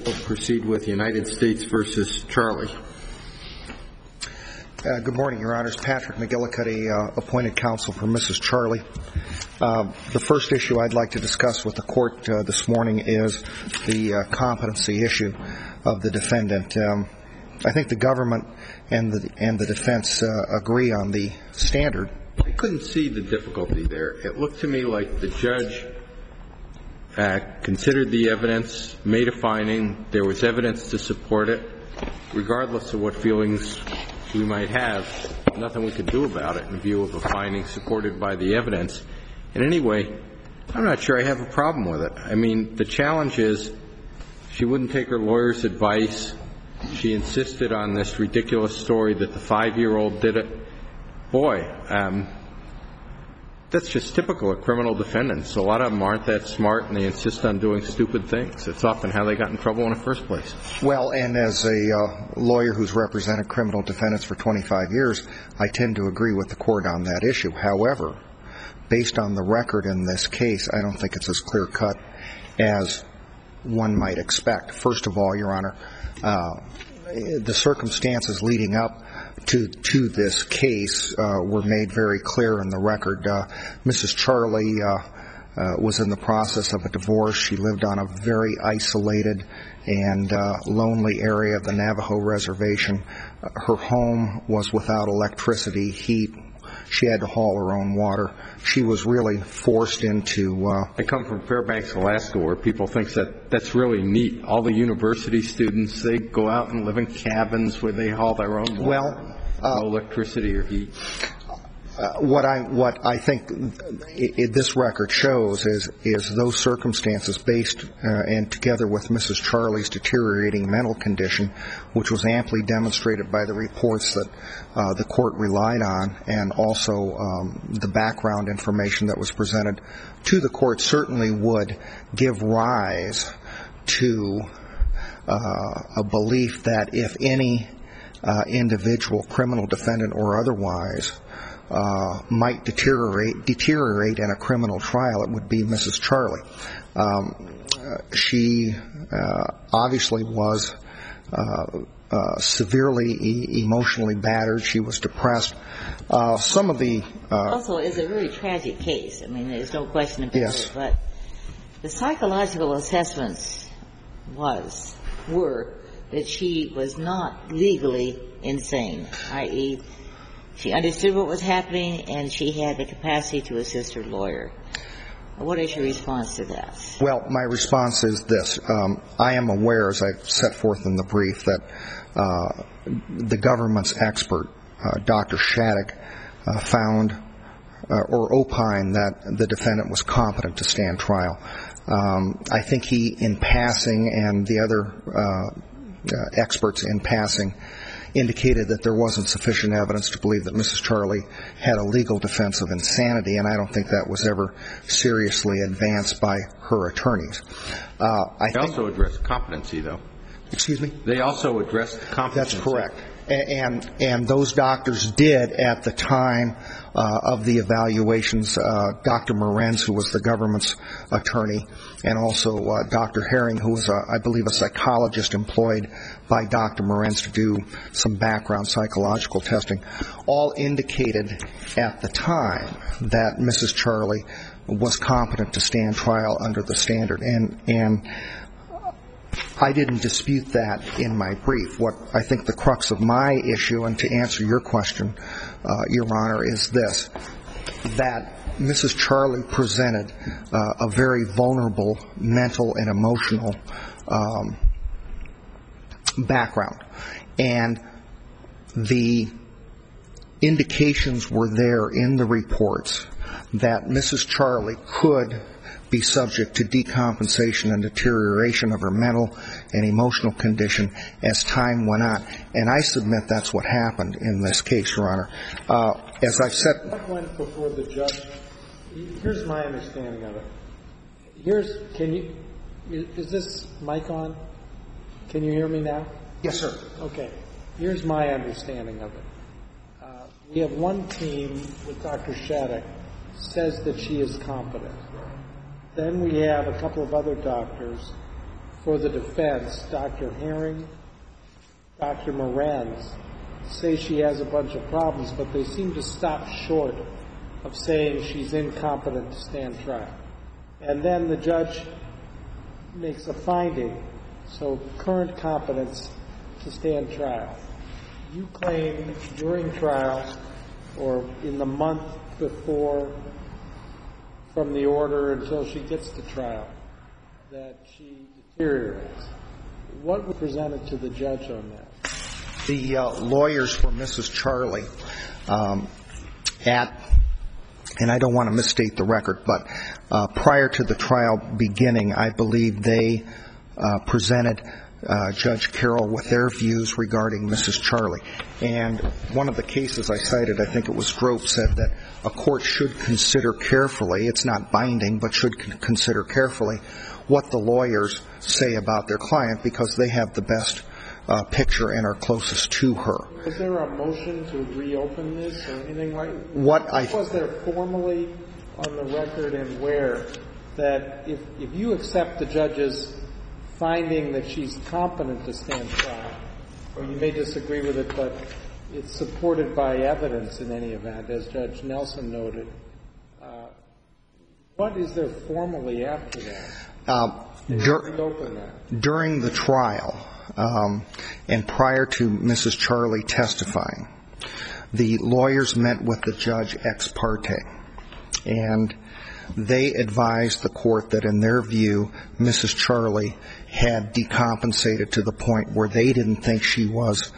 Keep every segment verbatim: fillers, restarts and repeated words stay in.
We'll proceed with United States versus Charlie. Uh, good morning, Your Honors. Patrick McGillicuddy, uh, appointed counsel for Missus Charlie. Uh, the first issue I'd like to discuss with the court uh, this morning is the uh, competency issue of the defendant. Um, I think the government and the and the defense uh, agree on the standard. I couldn't see the difficulty there. It looked to me like the judge uh, considered the evidence, made a finding, there was evidence to support it. Regardless of what feelings we might have, nothing we could do about it in view of a finding supported by the evidence. And anyway, I'm not sure I have a problem with it. I mean, the challenge is she wouldn't take her lawyer's advice. She insisted on this ridiculous story that the five-year-old did it. Boy, um, that's just typical of criminal defendants. A lot of them aren't that smart, and they insist on doing stupid things. It's often how they got in trouble in the first place. Well, and as a uh, lawyer who's represented criminal defendants for twenty-five years, I tend to agree with the court on that issue. However, based on the record in this case, I don't think it's as clear-cut as one might expect. First of all, Your Honor, uh, the circumstances leading up to to this case uh, were made very clear in the record. Uh, Missus Charlie uh, uh, was in the process of a divorce. She lived on a very isolated and uh, lonely area of the Navajo reservation. Uh, her home was without electricity, heat. She had to haul her own water. She was really forced into... Uh, I come from Fairbanks, Alaska, where people think that that's really neat. All the university students, they go out and live in cabins where they haul their own water. Well, uh, no electricity or heat. Uh, what I what I think it, it, this record shows is is those circumstances based uh, and together with Missus Charlie's deteriorating mental condition, which was amply demonstrated by the reports that uh, the court relied on, and also um, the background information that was presented to the court, certainly would give rise to uh, a belief that if any uh, individual, criminal defendant or otherwise, Uh, might deteriorate deteriorate in a criminal trial, it would be Missus Charlie. Um, uh, she uh, obviously was uh, uh, severely e- emotionally battered. She was depressed. Uh, some of the uh, also, it's a very tragic case. I mean, there's no question about yes. it. But the psychological assessments was were that she was not legally insane, that is, she understood what was happening, and she had the capacity to assist her lawyer. What is your response to that? Well, my response is this. Um, I am aware, as I set forth in the brief, that uh, the government's expert, uh, Doctor Shattuck, uh, found uh, or opined that the defendant was competent to stand trial. Um, I think he, in passing, and the other uh, uh, experts in passing, indicated that there wasn't sufficient evidence to believe that Missus Charlie had a legal defense of insanity, and I don't think that was ever seriously advanced by her attorneys. Uh, I they think, also addressed competency, though. Excuse me? They also addressed competency. That's correct. And, and those doctors did at the time uh, of the evaluations, uh, Doctor Morenz, who was the government's attorney, and also uh, Doctor Herring, who was, a, I believe, a psychologist employed by Doctor Morenz to do some background psychological testing, all indicated at the time that Missus Charlie was competent to stand trial under the standard. And, and I didn't dispute that in my brief. What I think the crux of my issue, and to answer your question, uh, Your Honor, is this, that Missus Charlie presented uh, a very vulnerable mental and emotional um, background. And the indications were there in the reports that Missus Charlie could be subject to decompensation and deterioration of her mental and emotional condition as time went on. And I submit that's what happened in this case, Your Honor. Uh, as I've said... What went before the judge? Here's my understanding of it. Here's, can you, is this mic on? Can you hear me now? Yes, sir. Okay. Here's my understanding of it. Uh, we have one team with Doctor Shattuck says that she is competent. Then we have a couple of other doctors for the defense, Doctor Herring, Doctor Moranz, say she has a bunch of problems, but they seem to stop short of saying she's incompetent to stand trial. And then the judge makes a finding, so current competence to stand trial. You claim during trial or in the month before from the order until she gets to trial that she deteriorates. What was presented to the judge on that? The uh, lawyers for Missus Charlie um, at, and I don't want to misstate the record, but uh, prior to the trial beginning, I believe they uh, presented uh, Judge Carroll with their views regarding Missus Charlie. And one of the cases I cited, I think it was Strope, said that a court should consider carefully, it's not binding, but should con- consider carefully what the lawyers say about their client because they have the best uh, picture and are closest to her. Was there a motion to reopen this or anything like that? What I was there formally on the record and where that if, if you accept the judge's finding that she's competent to stand trial, or you may disagree with it, but it's supported by evidence in any event, as Judge Nelson noted, uh, what is there formally after that? Uh, dur- during the trial um, and prior to Missus Charlie testifying, the lawyers met with the judge ex parte, and they advised the court that in their view, Missus Charlie had decompensated to the point where they didn't think she was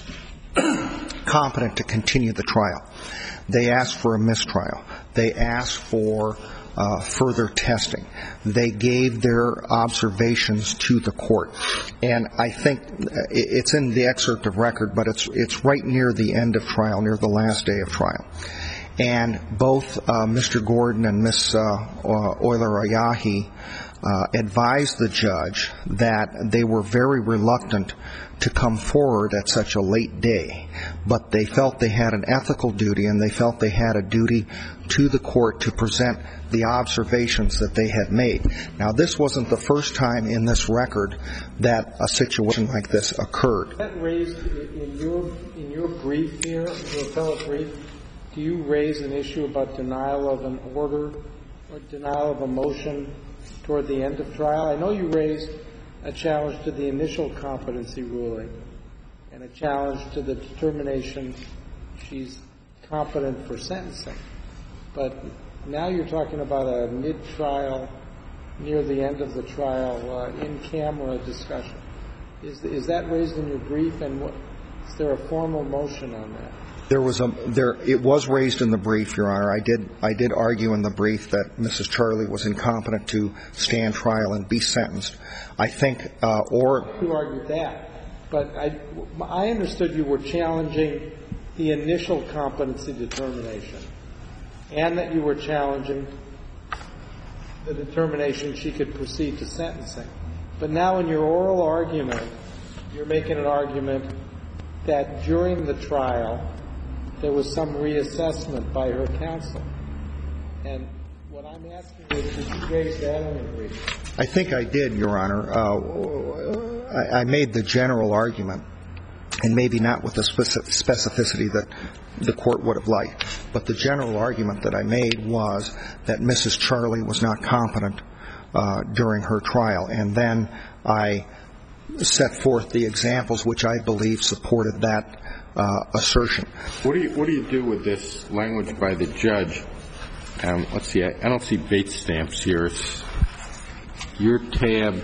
competent to continue the trial. They asked for a mistrial. They asked for uh, further testing. They gave their observations to the court. And I think it's in the excerpt of record, but it's it's right near the end of trial, near the last day of trial. And both uh, Mister Gordon and Miss Uh, Euler-Ayahi uh, advised the judge that they were very reluctant to come forward at such a late day, but they felt they had an ethical duty and they felt they had a duty to the court to present the observations that they had made. Now, this wasn't the first time in this record that a situation like this occurred. Was that raised in your in your brief here, your appellate brief? Do you raise an issue about denial of an order or denial of a motion toward the end of trial? I know you raised a challenge to the initial competency ruling and a challenge to the determination she's competent for sentencing. But now you're talking about a mid-trial, near the end of the trial, uh, in-camera discussion. Is, is that raised in your brief, and what, is there a formal motion on that? There was a there. It was raised in the brief, Your Honor. I did I did argue in the brief that Missus Charlie was incompetent to stand trial and be sentenced. I think, uh, or you argued that, but I I understood you were challenging the initial competency determination, and that you were challenging the determination she could proceed to sentencing. But now, in your oral argument, you're making an argument that during the trial there was some reassessment by her counsel. And what I'm asking is, did you raise that on the brief? I think I did, Your Honor. Uh, I, I made the general argument, and maybe not with the speci- specificity that the court would have liked, but the general argument that I made was that Missus Charlie was not competent uh, during her trial. And then I set forth the examples which I believe supported that Uh, assertion. What do you what do you do with this language by the judge? Um, let's see. I, I don't see Bates stamps here. It's your tab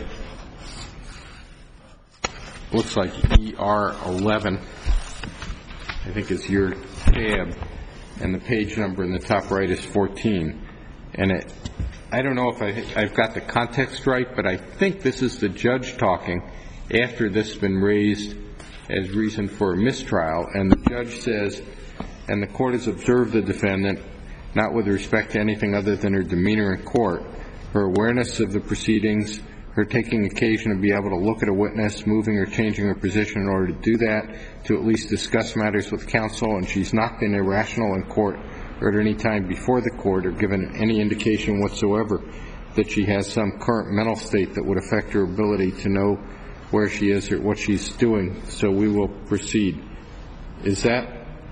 looks like E R eleven. I think is your tab, and the page number in the top right is fourteen. And it, I don't know if I, I've got the context right, but I think this is the judge talking after this has been raised as reason for a mistrial, and the judge says, and the court has observed the defendant, not with respect to anything other than her demeanor in court, her awareness of the proceedings, her taking occasion to be able to look at a witness, moving or changing her position in order to do that, to at least discuss matters with counsel, and she's not been irrational in court or at any time before the court or given any indication whatsoever that she has some current mental state that would affect her ability to know where she is or what she's doing, so we will proceed. Is that,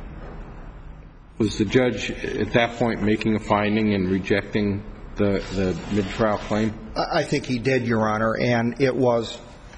was the judge at that point making a finding and rejecting the, the mid-trial claim? I think he did, Your Honor, and it was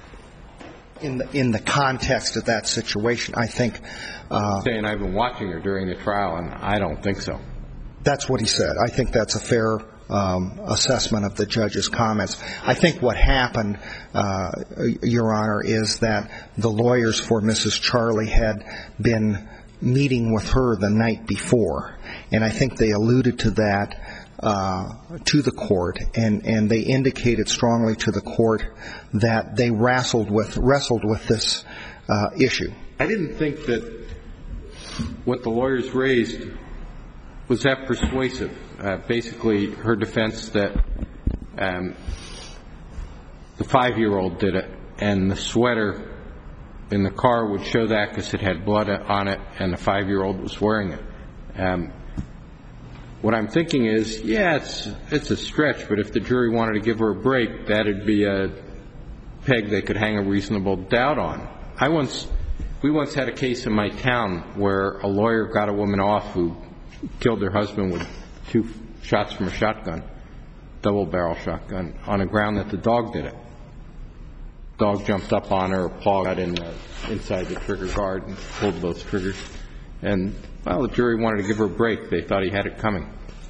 in the, in the context of that situation. I think... Uh, saying I've been watching her during the trial, and I don't think so. That's what he said. I think that's a fair um, assessment of the judge's comments. I think what happened, uh, Your Honor, is that the lawyers for Missus Charlie had been meeting with her the night before, and I think they alluded to that uh, to the court, and, and they indicated strongly to the court that they wrestled with wrestled with this uh, issue. I didn't think that what the lawyers raised was that persuasive. Uh, basically, her defense that um, the five-year-old did it, and the sweater in the car would show that because it had blood on it, and the five-year-old was wearing it. Um, what I'm thinking is, yeah, it's it's a stretch, but if the jury wanted to give her a break, that'd be a peg they could hang a reasonable doubt on. I once, we once had a case in my town where a lawyer got a woman off who killed her husband with two shots from a shotgun, double-barrel shotgun, on the ground that the dog did it. Dog jumped up on her, paw got in the, inside the trigger guard and pulled those triggers. And, well, the jury wanted to give her a break. They thought he had it coming.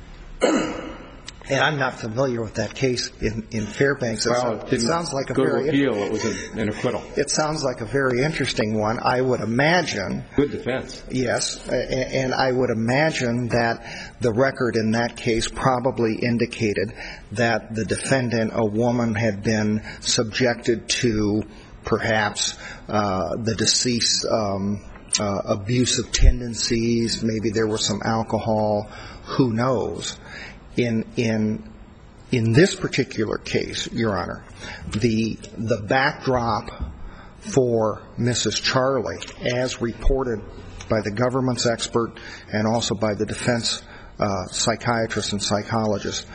And I'm not familiar with that case in, in Fairbanks. It, well, it, it sounds like a go very to appeal. It was a, an acquittal. It sounds like a very interesting one. I would imagine. Good defense. Yes, and I would imagine that the record in that case probably indicated that the defendant, a woman, had been subjected to perhaps uh, the deceased um, uh, abusive tendencies. Maybe there was some alcohol. Who knows? In in in this particular case, Your Honor, the the backdrop for Missus Charlie, as reported by the government's expert and also by the defense uh, psychiatrists and psychologists,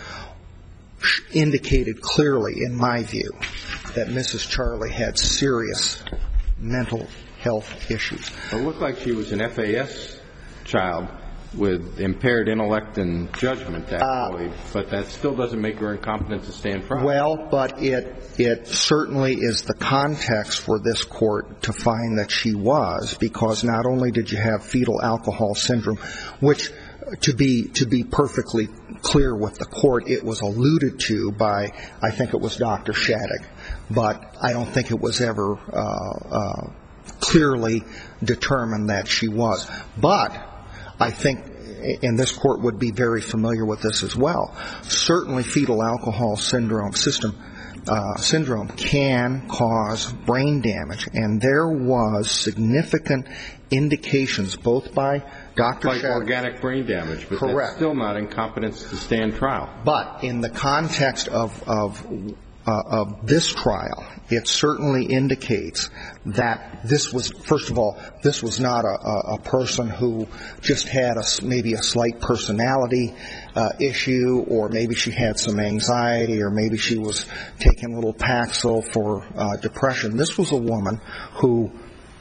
indicated clearly, in my view, that Missus Charlie had serious mental health issues. It looked like she was an F A S child with impaired intellect and judgment, actually, uh, but that still doesn't make her incompetent to stand trial. Well, but it it certainly is the context for this court to find that she was, because not only did you have fetal alcohol syndrome, which, to be to be perfectly clear with the court, it was alluded to by, I think it was Doctor Shattuck, but I don't think it was ever uh, uh, clearly determined that she was. But I think, and this court would be very familiar with this as well, certainly fetal alcohol syndrome system uh, syndrome can cause brain damage, and there was significant indications both by Doctor Like Shattuck, organic brain damage, but correct, that's still not incompetence to stand trial. But in the context of of Uh, of this trial, it certainly indicates that this was, first of all, this was not a, a, a person who just had a, maybe a slight personality uh, issue, or maybe she had some anxiety, or maybe she was taking a little Paxil for uh, depression. This was a woman who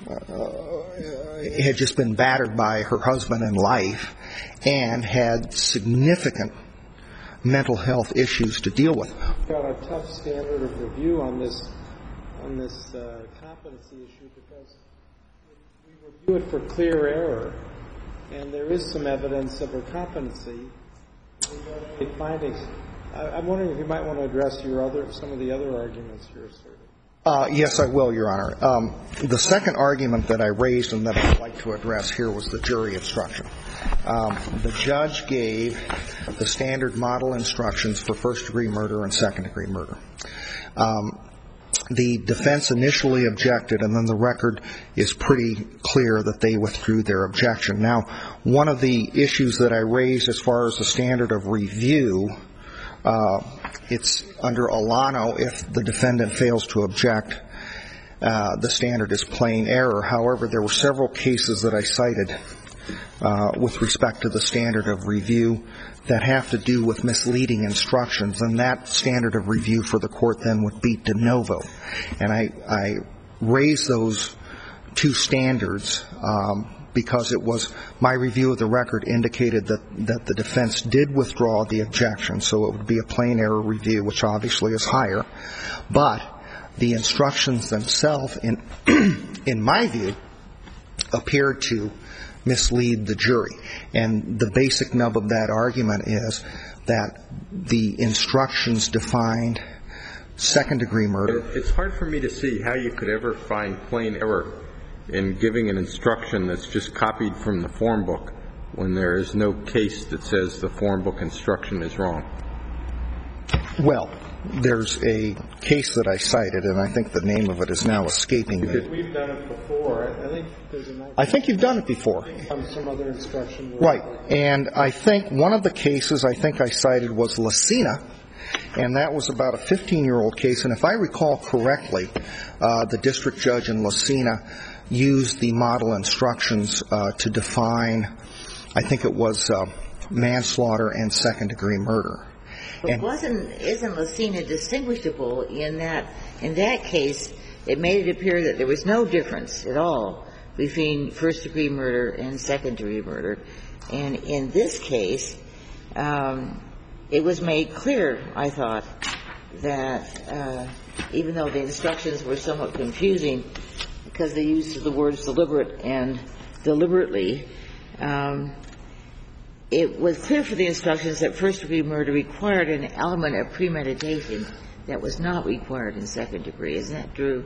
uh, had just been battered by her husband in life and had significant mental health issues to deal with. We've got a tough standard of review on this on this uh, competency issue, because we review it for clear error, and there is some evidence of her competency. We don't make findings. I, I'm wondering if you might want to address your other some of the other arguments you're asserting. Uh, yes, I will, Your Honor. Um, the second argument that I raised and that I'd like to address here was the jury instruction. Um, the judge gave the standard model instructions for first-degree murder and second-degree murder. Um, the defense initially objected, and then the record is pretty clear that they withdrew their objection. Now, one of the issues that I raised as far as the standard of review, uh, it's under Alano, if the defendant fails to object, uh, the standard is plain error. However, there were several cases that I cited uh, with respect to the standard of review that have to do with misleading instructions, and that standard of review for the court then would be de novo. And I, I raise those two standards um, because it was my review of the record indicated that, that the defense did withdraw the objection, so it would be a plain error review, which obviously is higher. But the instructions themselves, in, in my view, appeared to mislead the jury. And the basic nub of that argument is that the instructions defined second-degree murder. It's hard for me to see how you could ever find plain error in giving an instruction that's just copied from the form book when there is no case that says the form book instruction is wrong. Well, there's a case that I cited, and I think the name of it is now escaping me. We've done it before. I think there's a nice I think you've done it before. on some other instruction. Right. And I think one of the cases I think I cited was Lacina, and that was about a fifteen-year-old case. And if I recall correctly, uh, the district judge in Lacina used the model instructions uh, to define, I think it was uh, manslaughter and second-degree murder. But And wasn't, isn't Lacina distinguishable in that, in that case, it made it appear that there was no difference at all between first-degree murder and second-degree murder. And in this case, um, it was made clear, I thought, that uh, even though the instructions were somewhat confusing because they used the words deliberate and deliberately, um, it was clear for the instructions that first-degree murder required an element of premeditation that was not required in second-degree. Isn't that true?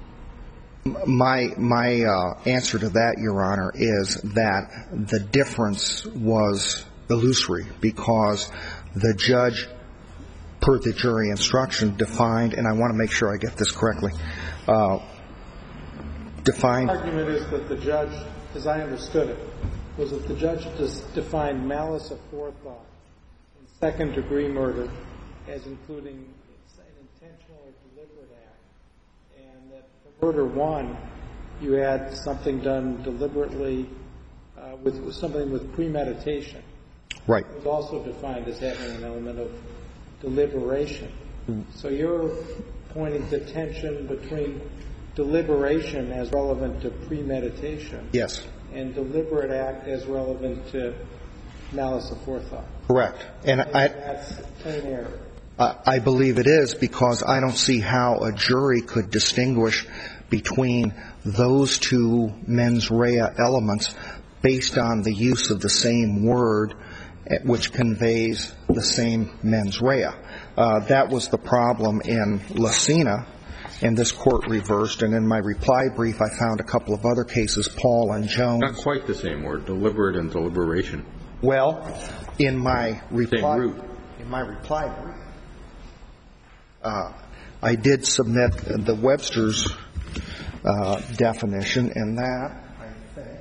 My my uh, answer to that, Your Honor, is that the difference was illusory because the judge, per the jury instruction, defined, and I want to make sure I get this correctly, uh, defined. The argument is that the judge, as I understood it, was that the judge defined malice aforethought in second-degree murder as including an intentional or deliberate act, and that for murder one, you had something done deliberately uh, with, with something with premeditation. Right. It was also defined as having an element of deliberation. Mm. So you're pointing to tension between deliberation as relevant to premeditation. Yes. And deliberate act as relevant to malice aforethought. Correct. And And I, that's plain error. uh, I believe it is because I don't see how a jury could distinguish between those two mens rea elements based on the use of the same word which conveys the same mens rea. Uh, that was the problem in Lacina, and this court reversed. And in my reply brief, I found a couple of other cases, Paul and Jones. Not quite the same word, deliberate and deliberation. Well, in my reply, Same root. in my reply brief, uh, I did submit the Webster's uh, definition, and that, I think,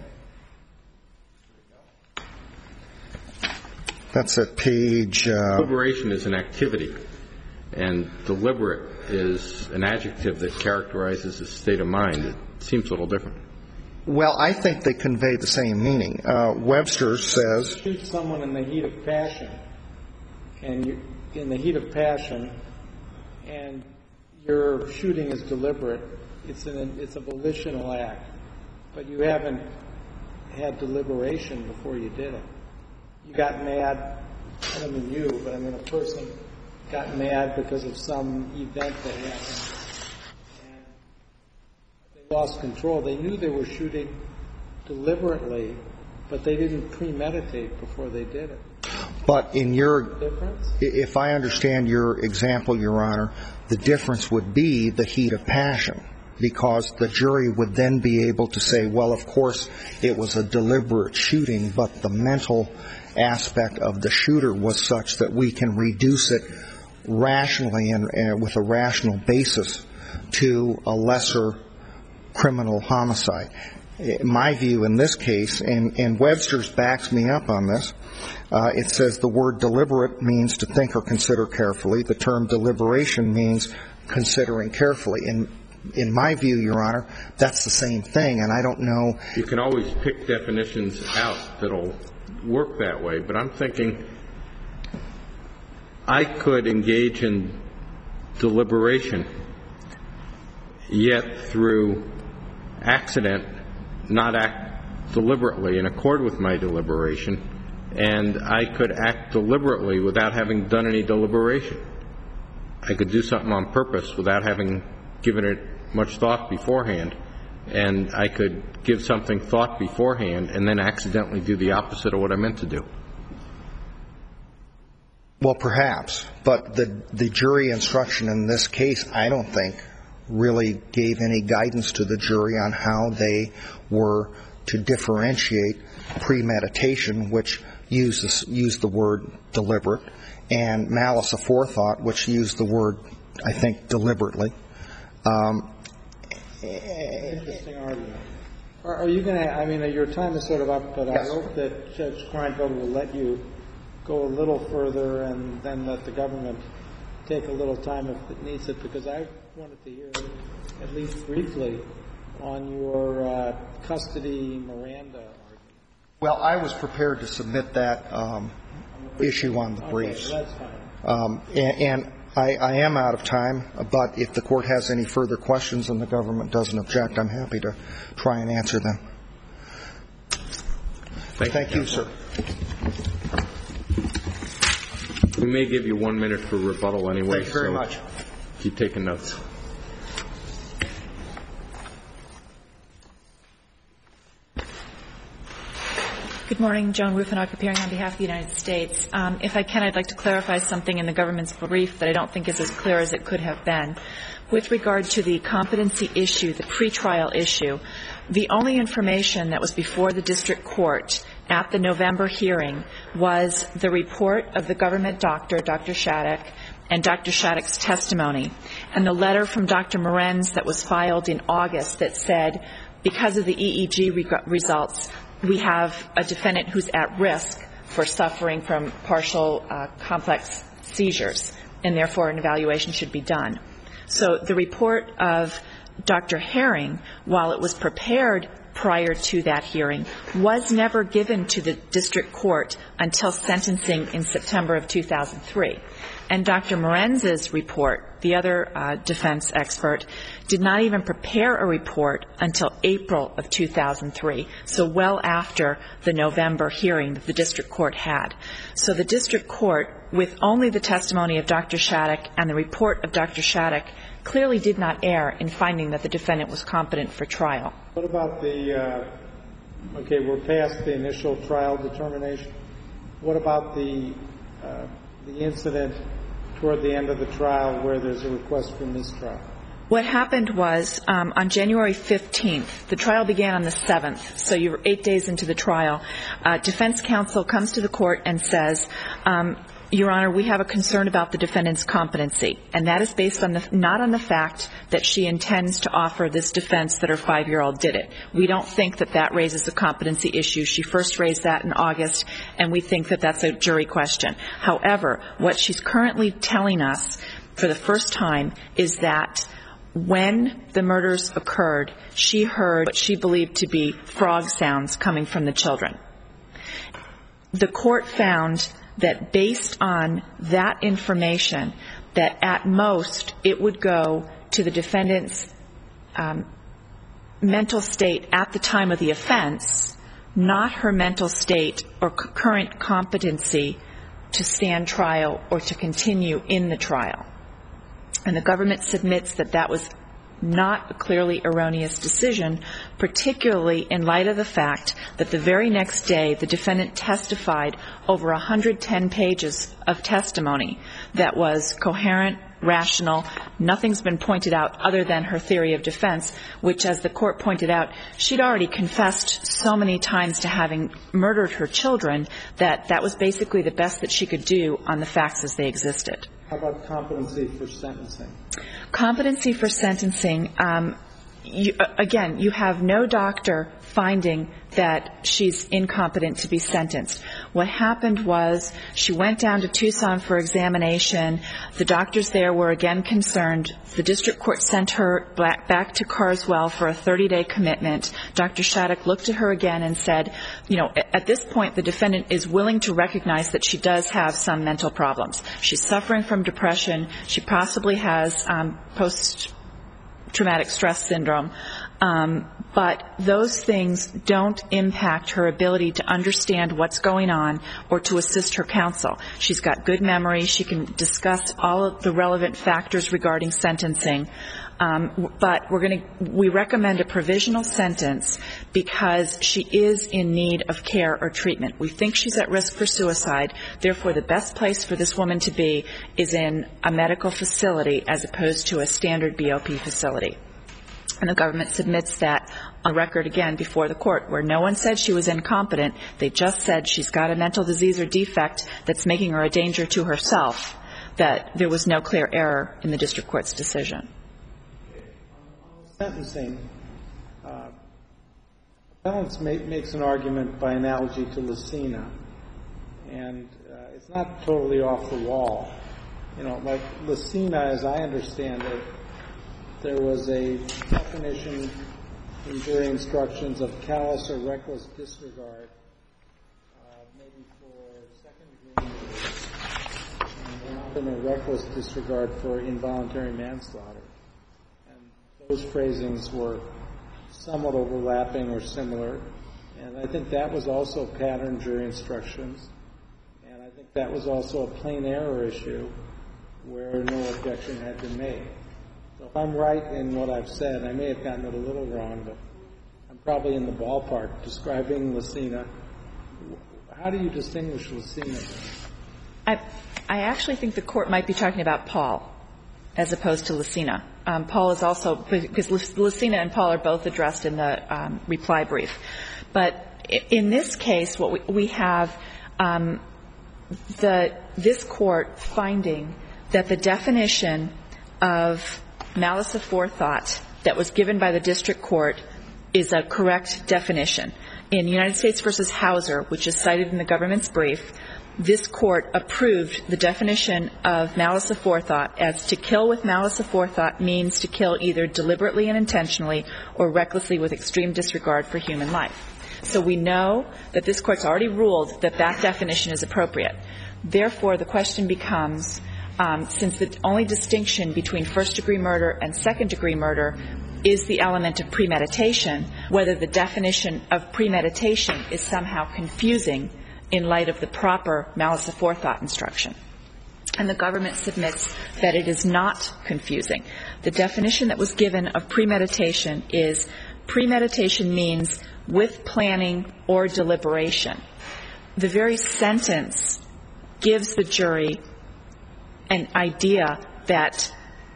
that's at page. Uh, Deliberation is an activity, and deliberate is an adjective that characterizes a state of mind. It seems a little different. Well, I think they convey the same meaning. Uh, Webster says, Shoot someone in the heat of passion, and you, in the heat of passion, and your shooting is deliberate. It's an it's a volitional act, but you haven't had deliberation before you did it. You got mad. I don't mean you, but I mean a person got mad because of some event that happened, and they lost control. They knew they were shooting deliberately, but they didn't premeditate before they did it. but in your, Difference? if I understand your example, Your Honor, the difference would be the heat of passion, because the jury would then be able to say, well, of course, it was a deliberate shooting, but the mental aspect of the shooter was such that we can reduce it rationally and, and with a rational basis to a lesser criminal homicide. My view in this case, and, and Webster's backs me up on this, uh, it says the word deliberate means to think or consider carefully. The term deliberation means considering carefully. And in my view, Your Honor, that's the same thing, and I don't know. You can always pick definitions out that'll work that way, but I'm thinking I could engage in deliberation, yet through accident not act deliberately in accord with my deliberation, and I could act deliberately without having done any deliberation. I could do something on purpose without having given it much thought beforehand, and I could give something thought beforehand and then accidentally do the opposite of what I meant to do. Well, perhaps, but the the jury instruction in this case, I don't think, really gave any guidance to the jury on how they were to differentiate premeditation, which uses used the word deliberate, and malice aforethought, which used the word, I think, deliberately. Um, Interesting argument. Are, are you going to, I mean, your time is sort of up, but yes. I hope that Judge Kleinfeld will let you go a little further and then let the government take a little time if it needs it, because I wanted to hear, at least briefly, on your uh, custody Miranda argument. Well, I was prepared to submit that um, issue on the briefs. Okay, that's fine. Um, and and I, I am out of time, but if the Court has any further questions and the government doesn't object, I'm happy to try and answer them. Thank, Thank you, sir. We may give you one minute for rebuttal anyway. Thank you very so much. Keep taking notes. Good morning. Joan Rufinock, appearing on behalf of the United States. Um, if I can, I'd like to clarify something in the government's brief that I don't think is as clear as it could have been. With regard to the competency issue, the pretrial issue, the only information that was before the district court at the November hearing was the report of the government doctor, Doctor Shattuck, and Doctor Shattuck's testimony, and the letter from Doctor Morenz that was filed in August that said, because of the E E G re- results, we have a defendant who's at risk for suffering from partial uh, complex seizures, and therefore an evaluation should be done. So the report of Doctor Herring, while it was prepared prior to that hearing, was never given to the district court until sentencing in September of two thousand three. And Doctor Morenz's report, the other uh, defense expert, did not even prepare a report until April of two thousand three, so well after the November hearing that the district court had. So the district court, with only the testimony of Doctor Shattuck and the report of Doctor Shattuck, clearly did not err in finding that the defendant was competent for trial. What about the, uh, okay, we're past the initial trial determination. What about the, uh, the incident toward the end of the trial where there's a request for mistrial? What happened was, um, on January fifteenth, the trial began on the seventh, so you were eight days into the trial. Uh, defense counsel comes to the court and says, um, Your Honor, we have a concern about the defendant's competency, and that is based on the, not on the fact that she intends to offer this defense that her five-year-old did it. We don't think that that raises a competency issue. She first raised that in August, and we think that that's a jury question. However, what she's currently telling us for the first time is that when the murders occurred, she heard what she believed to be frog sounds coming from the children. The court found that based on that information, that at most it would go to the defendant's um, mental state at the time of the offense, not her mental state or c- current competency to stand trial or to continue in the trial. And the government submits that that was not a clearly erroneous decision, particularly in light of the fact that the very next day the defendant testified over one hundred ten pages of testimony that was coherent, rational. Nothing's been pointed out other than her theory of defense, which, as the court pointed out, she'd already confessed so many times to having murdered her children that that was basically the best that she could do on the facts as they existed. How about competency for sentencing? Competency for sentencing, um, you, again, you have no doctor finding that she's incompetent to be sentenced. What happened was she went down to Tucson for examination. The doctors there were again concerned. The district court sent her back to Carswell for a thirty-day commitment. Doctor Shattuck looked at her again and said, you know, at this point the defendant is willing to recognize that she does have some mental problems. She's suffering from depression. She possibly has um, post-traumatic stress syndrome. Um, but those things don't impact her ability to understand what's going on or to assist her counsel. She's got good memory. She can discuss all of the relevant factors regarding sentencing. Um, but we're going to, we recommend a provisional sentence because she is in need of care or treatment. We think she's at risk for suicide. Therefore, the best place for this woman to be is in a medical facility as opposed to a standard B O P facility. And the government submits that on record again before the court, where no one said she was incompetent. They just said she's got a mental disease or defect that's making her a danger to herself, that there was no clear error in the district court's decision. Sentencing, uh, Appellants make, makes an argument by analogy to Lucina, and uh, it's not totally off the wall. You know, like Lucina, as I understand it, there was a definition in jury instructions of callous or reckless disregard, uh, maybe for second degree murder, and a reckless disregard for involuntary manslaughter. And those phrasings were somewhat overlapping or similar. And I think that was also pattern jury instructions. And I think that was also a plain error issue where no objection had been made. So if I'm right in what I've said, I may have gotten it a little wrong, but I'm probably in the ballpark describing Lucina. How do you distinguish Lucina? I, I actually think the court might be talking about Paul as opposed to Lucina. Um, Paul is also, because Lucina and Paul are both addressed in the um, reply brief. But in this case, what we, we have um, the this court finding that the definition of malice aforethought that was given by the district court is a correct definition. In United States v. Hauser, which is cited in the government's brief, this court approved the definition of malice aforethought as to kill with malice aforethought means to kill either deliberately and intentionally or recklessly with extreme disregard for human life. So we know that this court's already ruled that that definition is appropriate. Therefore, the question becomes, um, since the only distinction between first-degree murder and second-degree murder is the element of premeditation, whether the definition of premeditation is somehow confusing in light of the proper malice aforethought instruction. And the government submits that it is not confusing. The definition that was given of premeditation is premeditation means with planning or deliberation. The very sentence gives the jury an idea that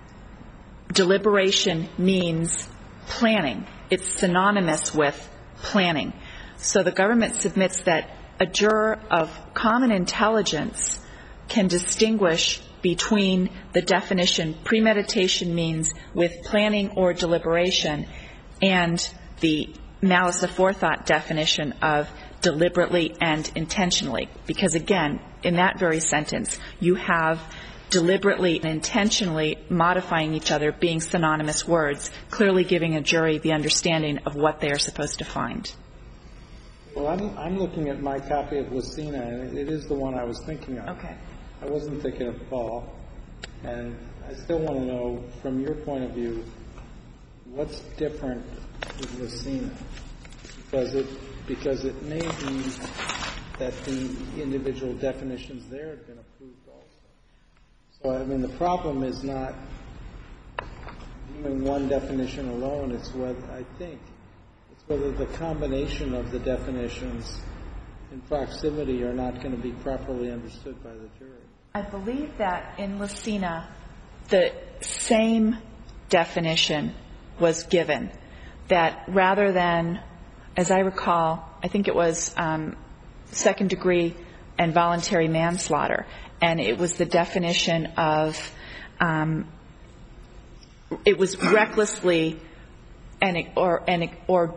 deliberation means planning. It's synonymous with planning. So the government submits that a juror of common intelligence can distinguish between the definition premeditation means with planning or deliberation and the malice aforethought definition of deliberately and intentionally. Because again, in that very sentence, you have deliberately and intentionally modifying each other being synonymous words, clearly giving a jury the understanding of what they are supposed to find. Well, I'm, I'm looking at my copy of Lucina, and it is the one I was thinking of. Okay. I wasn't thinking of Paul. And I still want to know, from your point of view, what's different with Lucina? Because it, because it may be that the individual definitions there have been approved also. So, I mean, the problem is not doing one definition alone. It's what I think. Whether the combination of the definitions in proximity are not going to be properly understood by the jury. I believe that in Lucina, the same definition was given, that rather than, as I recall, I think it was um, second degree and voluntary manslaughter, and it was the definition of, um, it was recklessly and it, or and it, or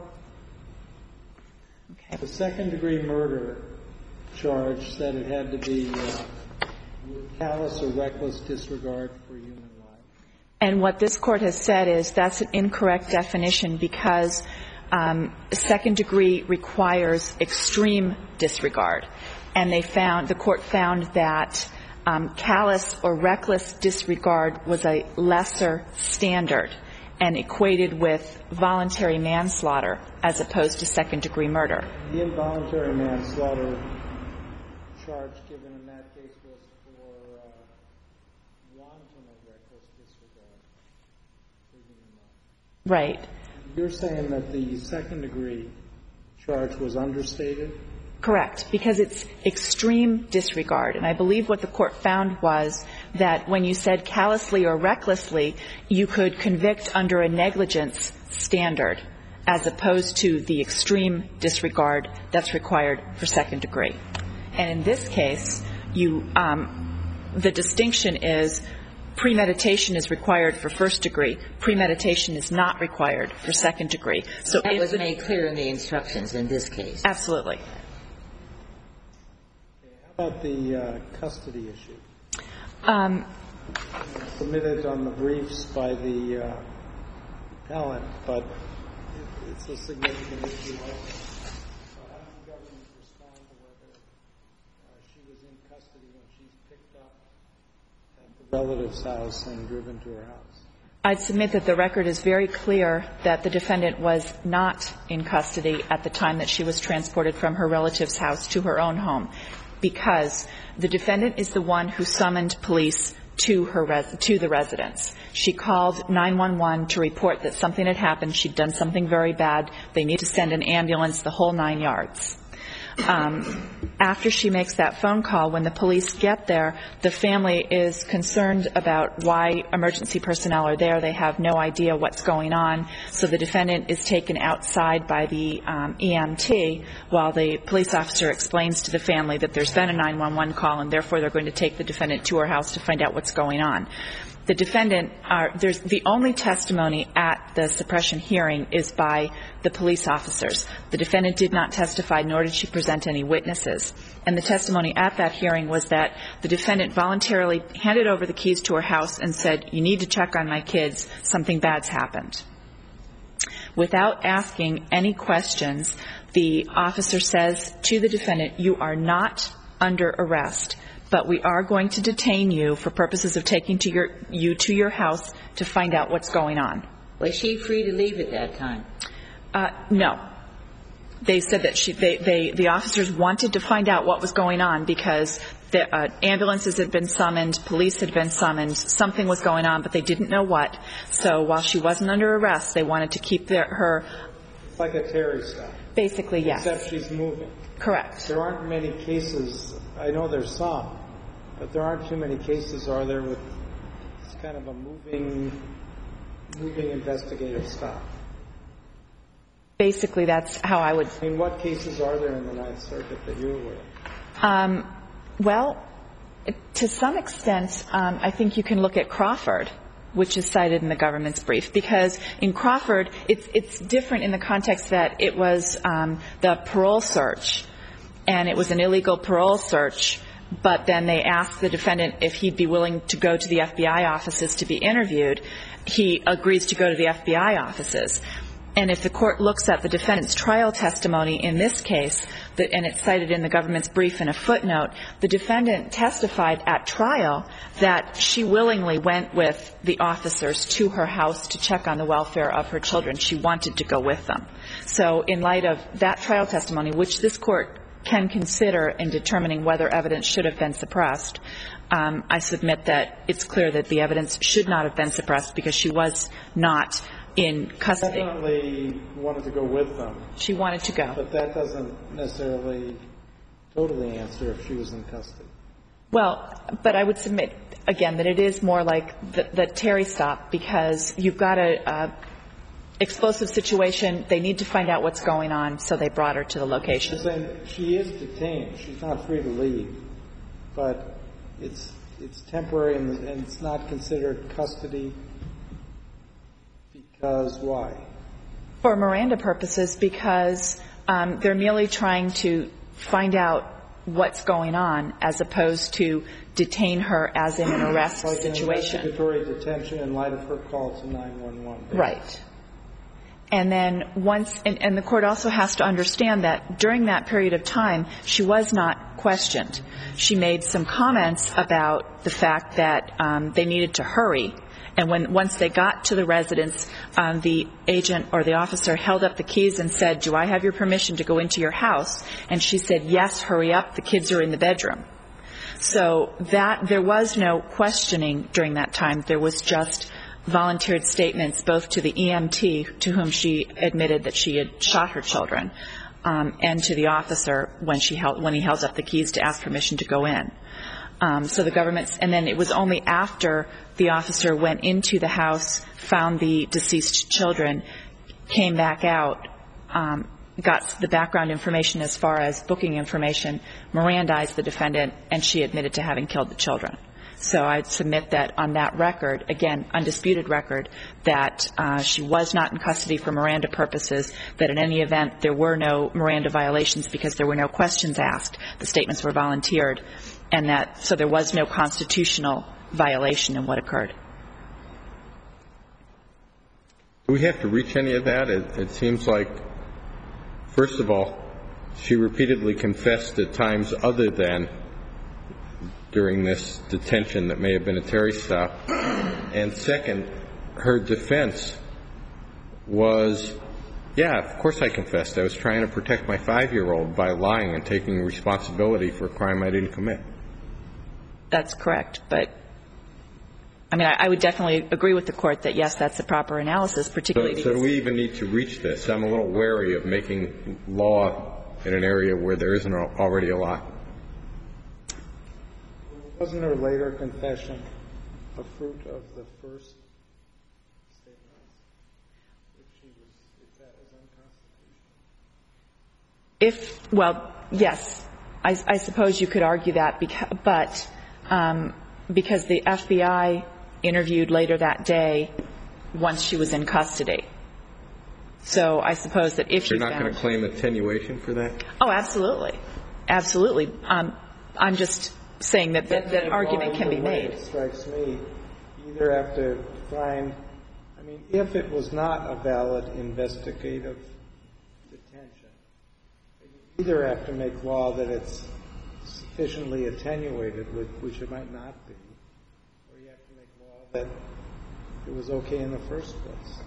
okay. The second-degree murder charge said it had to be uh, callous or reckless disregard for human life. And what this court has said is that's an incorrect definition because um, second degree requires extreme disregard. And they found, the court found that um, callous or reckless disregard was a lesser standard and equated with voluntary manslaughter as opposed to second degree murder. The involuntary manslaughter charge given in that case was for uh, wanton or reckless disregard for human life. Right. You're saying that the second degree charge was understated? Correct, because it's extreme disregard. And I believe what the court found was that when you said callously or recklessly, you could convict under a negligence standard as opposed to the extreme disregard that's required for second degree. And in this case, you, um, the distinction is premeditation is required for first degree. Premeditation is not required for second degree. So that was made clear in the instructions in this case. Absolutely. How about the uh, custody issue? Um, submitted on the briefs by the uh, appellant, but it's a significant issue. So how does the government respond to whether uh, she was in custody when she's picked up at the relative's house and driven to her house? I'd submit that the record is very clear that the defendant was not in custody at the time that she was transported from her relative's house to her own home, because the defendant is the one who summoned police to her res- to the residence. She called nine one one to report that something had happened. She'd done something very bad. They need to send an ambulance, the whole nine yards. Um, after she makes that phone call, when the police get there, the family is concerned about why emergency personnel are there. They have no idea what's going on. So the defendant is taken outside by the um, E M T while the police officer explains to the family that there's been a nine one one call and therefore they're going to take the defendant to her house to find out what's going on. The defendant, are, there's the only testimony at the suppression hearing is by the police officers. The defendant did not testify, nor did she present any witnesses. And the testimony at that hearing was that the defendant voluntarily handed over the keys to her house and said, "You need to check on my kids. Something bad's happened." Without asking any questions, the officer says to the defendant, "You are not under arrest, but we are going to detain you for purposes of taking to your, you to your house to find out what's going on." Was she free to leave at that time? Uh, no. They said that she, they, they, the officers wanted to find out what was going on because the uh, ambulances had been summoned, police had been summoned, something was going on, but they didn't know what. So while she wasn't under arrest, they wanted to keep their, her. It's like a Terry stop. Basically, yes. Except she's moving. Correct. There aren't many cases, I know there's some, but there aren't too many cases, are there, with it's kind of a moving, moving investigative stop? Basically, that's how I would. I mean, what cases are there in the Ninth Circuit that you're aware of? Um, well, to some extent, um, I think you can look at Crawford, which is cited in the government's brief, because in Crawford, it's, it's different in the context that it was um, the parole search, and it was an illegal parole search, but then they asked the defendant if he'd be willing to go to the F B I offices to be interviewed. He agrees to go to the F B I offices. And if the court looks at the defendant's trial testimony in this case, and it's cited in the government's brief in a footnote, the defendant testified at trial that she willingly went with the officers to her house to check on the welfare of her children. She wanted to go with them. So in light of that trial testimony, which this court can consider in determining whether evidence should have been suppressed, um, I submit that it's clear that the evidence should not have been suppressed because she was not in custody. Definitely wanted to go with them. She wanted to go. But that doesn't necessarily totally answer if she was in custody. Well, but I would submit, again, that it is more like the, the Terry stop, because you've got a, a explosive situation. They need to find out what's going on, so they brought her to the location. I'm saying she is detained. She's not free to leave. But it's it's temporary and, and it's not considered custody. Because why? For Miranda purposes, because um, they're merely trying to find out what's going on as opposed to detain her as in an arrest like situation. An investigatory detention in light of her call to nine one one. Right. And then once, and, and the court also has to understand that during that period of time, she was not questioned. She made some comments about the fact that um, they needed to hurry. And when once they got to the residence, um, the agent or the officer held up the keys and said, "Do I have your permission to go into your house?" And she said, "Yes, hurry up. The kids are in the bedroom." So that there was no questioning during that time. There was just volunteered statements both to the E M T, to whom she admitted that she had shot her children, um, and to the officer when she held when he held up the keys to ask permission to go in. Um, so the government, and then it was only after the officer went into the house, found the deceased children, came back out, um, got the background information as far as booking information, Mirandized the defendant, and she admitted to having killed the children. So I'd submit that on that record, again, undisputed record, that uh, she was not in custody for Miranda purposes, that in any event there were no Miranda violations because there were no questions asked, the statements were volunteered, and that so there was no constitutional violation in what occurred. Do we have to reach any of that? It, it seems like, first of all, she repeatedly confessed at times other than during this detention that may have been a Terry stop. And second, her defense was, yeah, of course I confessed. I was trying to protect my five-year-old by lying and taking responsibility for a crime I didn't commit. That's correct. But, I mean, I, I would definitely agree with the Court that, yes, that's the proper analysis, particularly so, so do we even need to reach this? I'm a little wary of making law in an area where there isn't already a law. Wasn't her later confession a fruit of the first statement? If she was, if that was unconstitutional? If, well, yes, I, I suppose you could argue that, because, but um, because the F B I interviewed later that day once she was in custody. So I suppose that if You're you not found... going to claim attenuation for that? Oh, absolutely. Absolutely. Um, I'm just saying that that, that argument can be made. It strikes me, either have to find, I mean, if it was not a valid investigative detention, you either have to make law that it's sufficiently attenuated, which it might not be, or you have to make law that it was okay in the first place.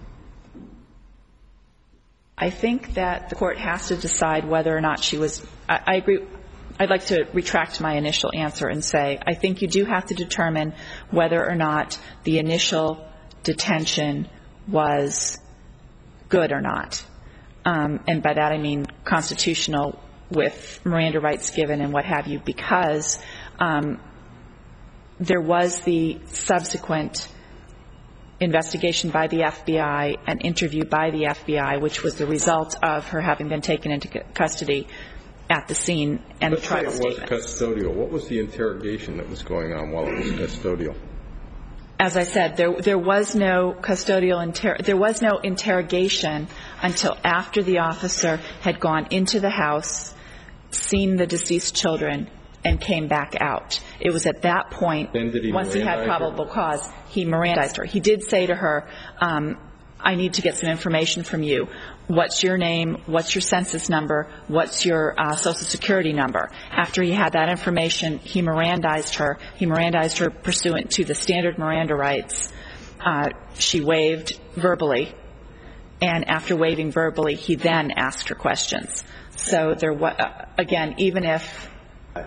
I think that the Court has to decide whether or not she was, I, I agree, I'd like to retract my initial answer and say I think you do have to determine whether or not the initial detention was good or not. Um, and by that I mean constitutional with Miranda rights given and what have you, because um, there was the subsequent investigation by the F B I and interview by the F B I, which was the result of her having been taken into custody at the scene and the trial statements. Let's say it was custodial. What was the interrogation that was going on while it was custodial? As I said, there there was no custodial inter- there was no interrogation until after the officer had gone into the house, seen the deceased children, and came back out. It was at that point, then did he once he had probable her? cause, he Mirandized her. He did say to her, um, I need to get some information from you. What's your name? What's your census number? What's your uh, Social Security number? After he had that information, he Mirandized her. He Mirandized her pursuant to the standard Miranda rights. Uh, she waived verbally, and after waiving verbally, he then asked her questions. So there was, uh, again, even if... I,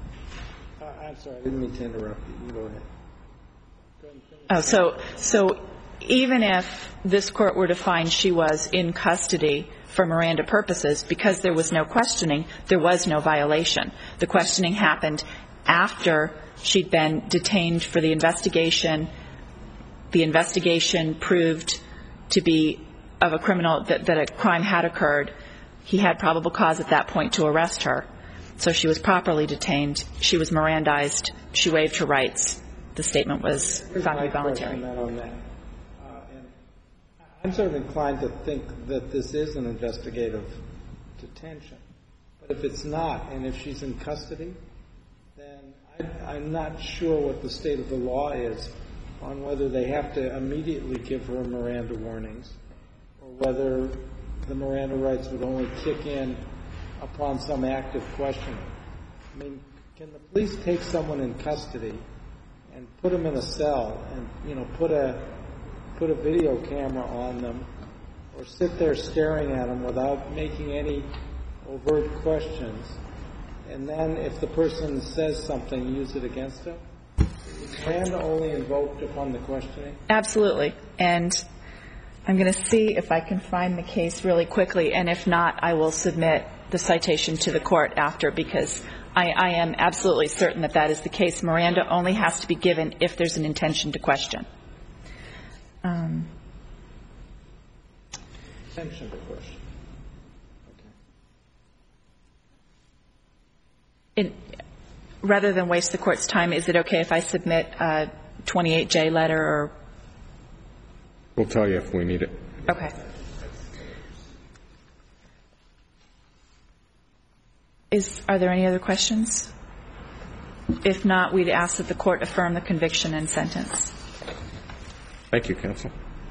I'm sorry, I didn't mean to interrupt you. You go ahead. Go ahead oh, so, so even if this Court were to find she was in custody for Miranda purposes, because there was no questioning, there was no violation. The questioning happened after she'd been detained for the investigation. The investigation proved to be of a criminal, that, that a crime had occurred. He had probable cause at that point to arrest her. So she was properly detained. She was Mirandized. She waived her rights. The statement was found to be voluntary. On that. Uh, and I'm sort of inclined to think that this is an investigative detention. But if it's not, and if she's in custody, then I, I'm not sure what the state of the law is on whether they have to immediately give her Miranda warnings or whether the Miranda rights would only kick in upon some active questioning. I mean, can the police take someone in custody and put them in a cell and, you know, put a put a video camera on them or sit there staring at them without making any overt questions, and then if the person says something, use it against them? Is Miranda only invoked upon the questioning? Absolutely. And I'm going to see if I can find the case really quickly, and if not, I will submit the citation to the court after, because I, I am absolutely certain that that is the case. Miranda only has to be given if there's an intention to question. Um, intention to question. In, rather than waste the court's time, is it okay if I submit a twenty-eight J letter? Or we'll tell you if we need it. Okay. Is, are there any other questions? If not, we'd ask that the court affirm the conviction and sentence. Thank you, counsel.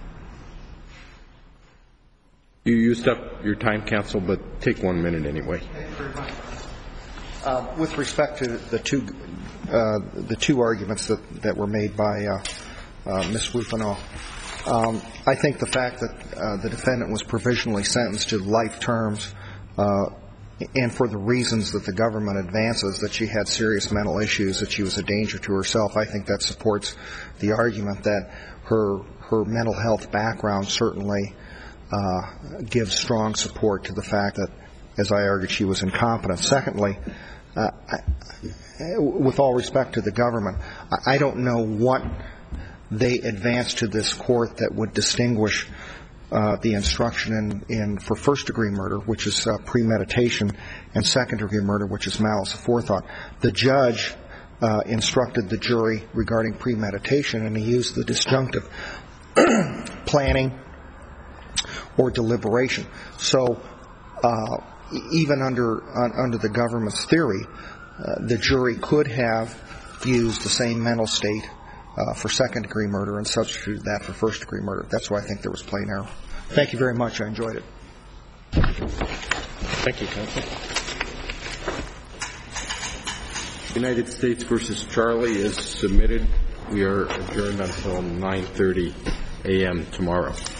You used up your time, counsel, but take one minute anyway. Thank you very much. Uh, with respect to the two uh, the two arguments that, that were made by uh, uh, Miz Rufino, um, I think the fact that uh, the defendant was provisionally sentenced to life terms, uh, and for the reasons that the government advances, that she had serious mental issues, that she was a danger to herself, I think that supports the argument that her her mental health background certainly uh, gives strong support to the fact that, as I argued, she was incompetent. Secondly, uh, I, with all respect to the government, I, I don't know what they advanced to this court that would distinguish uh, the instruction in, in for first-degree murder, which is uh, premeditation, and second-degree murder, which is malice aforethought. The judge uh, instructed the jury regarding premeditation, and he used the disjunctive planning or deliberation. So uh, even under uh, under the government's theory, uh, the jury could have used the same mental state uh, for second-degree murder and substituted that for first-degree murder. That's why I think there was plain error. Thank you very much. I enjoyed it. Thank you, counsel. United States versus Charlie is submitted. We are adjourned until nine thirty a.m. tomorrow.